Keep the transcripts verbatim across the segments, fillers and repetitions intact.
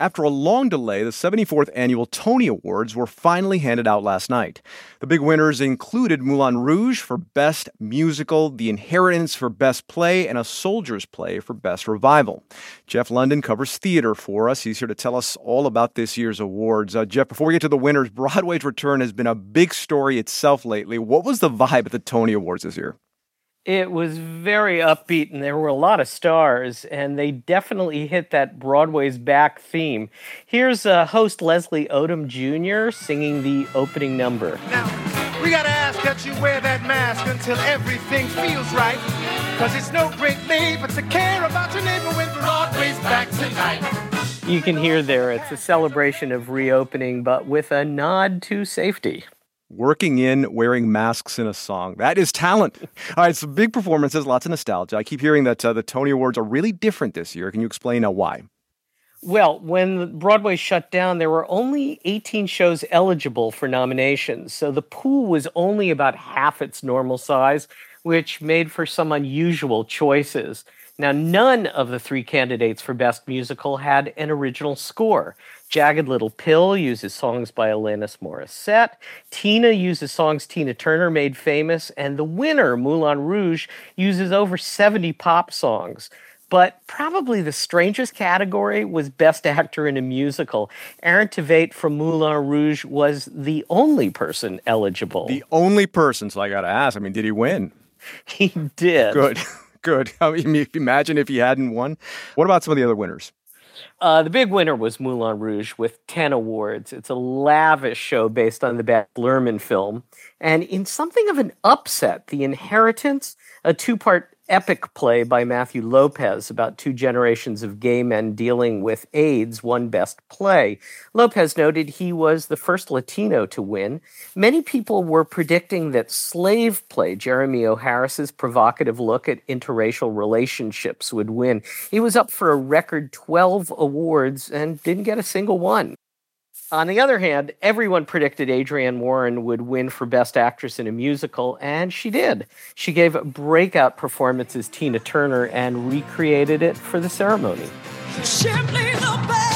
After a long delay, the seventy-fourth Annual Tony Awards were finally handed out last night. The big winners included Moulin Rouge for Best Musical, The Inheritance for Best Play, and A Soldier's Play for Best Revival. Jeff London covers theater for us. He's here to tell us all about this year's awards. Uh, Jeff, before we get to the winners, Broadway's return has been a big story itself lately. What was the vibe at the Tony Awards this year? It was very upbeat, and there were a lot of stars, and they definitely hit that Broadway's back theme. Here's uh, host Leslie Odom Junior singing the opening number. Now, we gotta ask that you wear that mask until everything feels right, because it's no great labor to care about your neighbor when Broadway's back tonight. You can hear there it's a celebration of reopening, but with a nod to safety. Working in, wearing masks in a song. That is talent. All right, so big performances, lots of nostalgia. I keep hearing that uh, the Tony Awards are really different this year. Can you explain uh, why? Well, when Broadway shut down, there were only eighteen shows eligible for nominations. So the pool was only about half its normal size, which made for some unusual choices. Now, none of the three candidates for Best Musical had an original score. Jagged Little Pill uses songs by Alanis Morissette. Tina uses songs Tina Turner made famous. And the winner, Moulin Rouge, uses over seventy pop songs. But probably the strangest category was Best Actor in a Musical. Aaron Tveit from Moulin Rouge was the only person eligible. The only person, so I got to ask, I mean, did he win? He did. Good, good. I mean, imagine if he hadn't won. What about some of the other winners? Uh, the big winner was Moulin Rouge with ten awards. It's a lavish show based on the Baz Luhrmann film. And in something of an upset, The Inheritance, a two-part epic play by Matthew Lopez about two generations of gay men dealing with AIDS, won Best Play. Lopez noted he was the first Latino to win. Many people were predicting that Slave Play, Jeremy O'Harris's provocative look at interracial relationships, would win. He was up for a record twelve awards and didn't get a single one. On the other hand, everyone predicted Adrienne Warren would win for Best Actress in a Musical, and she did. She gave a breakout performance as Tina Turner and recreated it for the ceremony. Simply the best.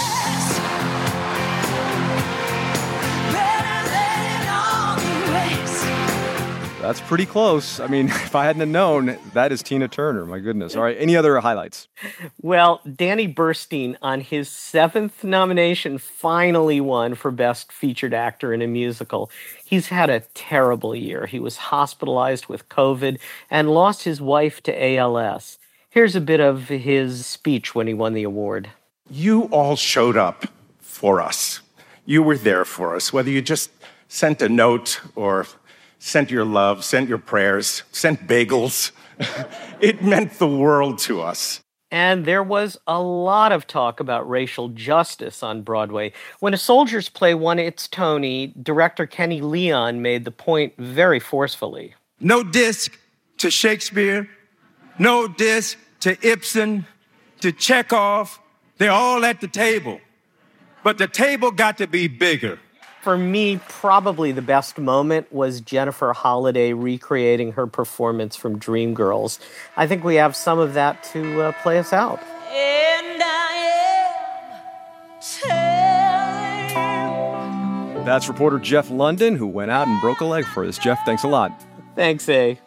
Better than all the rest. That's pretty close. I mean, if I hadn't have known, that is Tina Turner. My goodness. All right, any other highlights? Well, Danny Burstein, on his seventh nomination, finally won for Best Featured Actor in a Musical. He's had a terrible year. He was hospitalized with COVID and lost his wife to A L S. Here's a bit of his speech when he won the award. You all showed up for us. You were there for us, whether you just sent a note or sent your love, sent your prayers, sent bagels. It meant the world to us. And there was a lot of talk about racial justice on Broadway. When A Soldier's Play won its Tony, director Kenny Leon made the point very forcefully. No diss to Shakespeare, no diss to Ibsen, to Chekhov. They're all at the table. But the table got to be bigger. For me, probably the best moment was Jennifer Holliday recreating her performance from Dreamgirls. I think we have some of that to uh, play us out. And I am telling you. That's reporter Jeff London, who went out and broke a leg for us. Jeff, thanks a lot. Thanks, A.